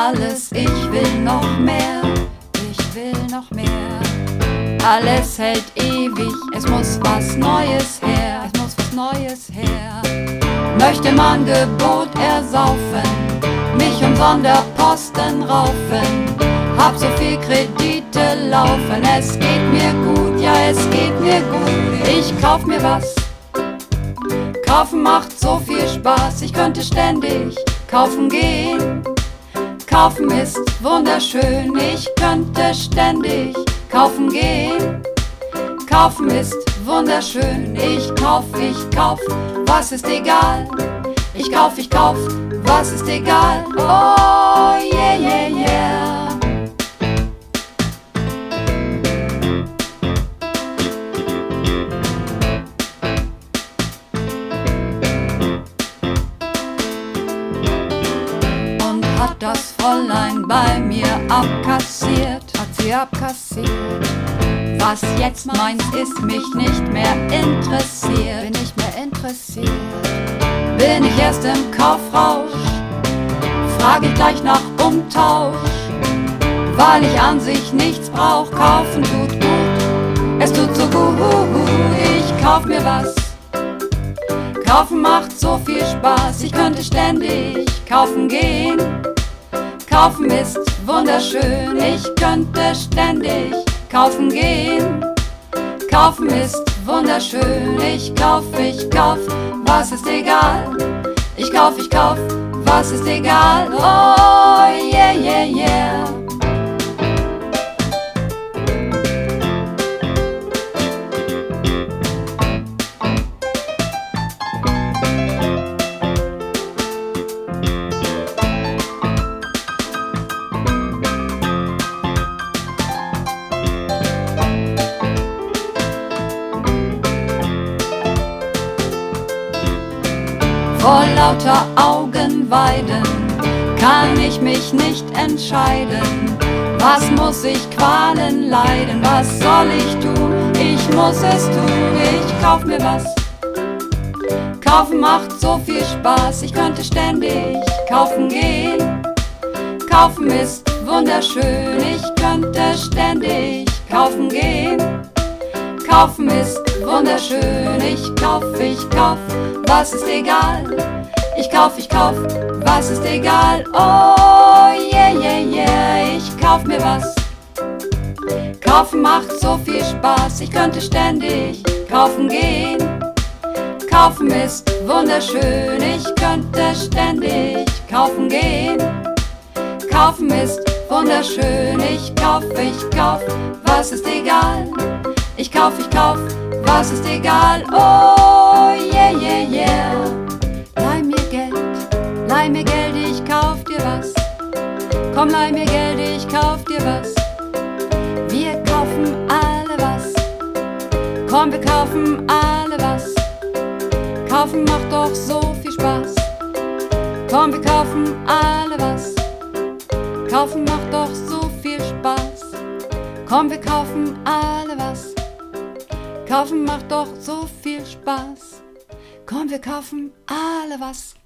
alles, ich will noch mehr, ich will noch mehr. Alles hält ewig, es muss was Neues her, es muss was Neues her. Möchte man Gebot ersaufen, mich um Sonderposten raufen, hab so viel Kredite laufen, es geht mir gut, ja es geht mir gut. Ich kauf mir was, kaufen macht so viel Spaß, ich könnte ständig kaufen gehen. Kaufen ist wunderschön, ich könnte ständig kaufen gehen. Kaufen ist wunderschön, ich kauf, was ist egal. Ich kauf, was ist egal. Oh yeah, yeah, yeah. Und hat das Fräulein bei mir abkassiert, hat sie abkassiert. Was jetzt meins ist, mich nicht mehr interessiert, bin nicht mehr interessiert. Bin ich erst im Kaufrausch, frage ich gleich nach Umtausch, weil ich an sich nichts brauch. Kaufen tut gut, es tut so gut, ich kauf mir was. Kaufen macht so viel Spaß, ich könnte ständig kaufen gehen. Kaufen ist wunderschön, ich könnte ständig kaufen gehen. Kaufen ist wunderschön, ich kauf, was ist egal. Ich kauf, was ist egal. Oh yeah, yeah, yeah. Vor lauter Augenweiden kann ich mich nicht entscheiden. Was muss ich Qualen leiden? Was soll ich tun? Ich muss es tun. Ich kauf mir was. Kaufen macht so viel Spaß, ich könnte ständig kaufen gehen. Kaufen ist wunderschön, ich könnte ständig kaufen gehen. Kaufen ist wunderschön, ich kauf, was ist egal. Ich kauf, was ist egal. Oh yeah, yeah, yeah, ich kauf mir was. Kaufen macht so viel Spaß, ich könnte ständig kaufen gehen. Kaufen ist wunderschön, ich könnte ständig kaufen gehen. Kaufen ist wunderschön, ich kauf, was ist egal. Ich kauf, was ist egal. Oh yeah, yeah, yeah. Leih mir Geld, ich kauf dir was. Komm, leih mir Geld, ich kauf dir was. Wir kaufen alle was. Komm, wir kaufen alle was. Kaufen macht doch so viel Spaß. Komm, wir kaufen alle was. Kaufen macht doch so viel Spaß. Komm, wir kaufen alle was. Kaufen macht doch so viel Spaß. Komm, wir kaufen alle was.